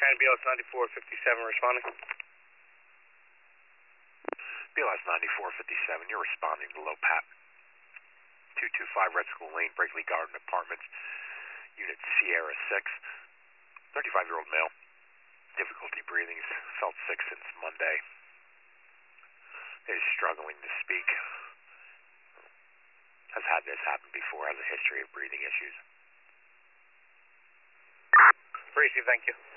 County BLS 9457 responding. BLS 9457, you're responding to low PAP 225 Red School Lane, Brakely Garden Apartments, Unit Sierra 6. 35-year-old male. Difficulty breathing, felt sick since Monday. Is struggling to speak. Has had this happen before, has a history of breathing issues. Receive, thank you.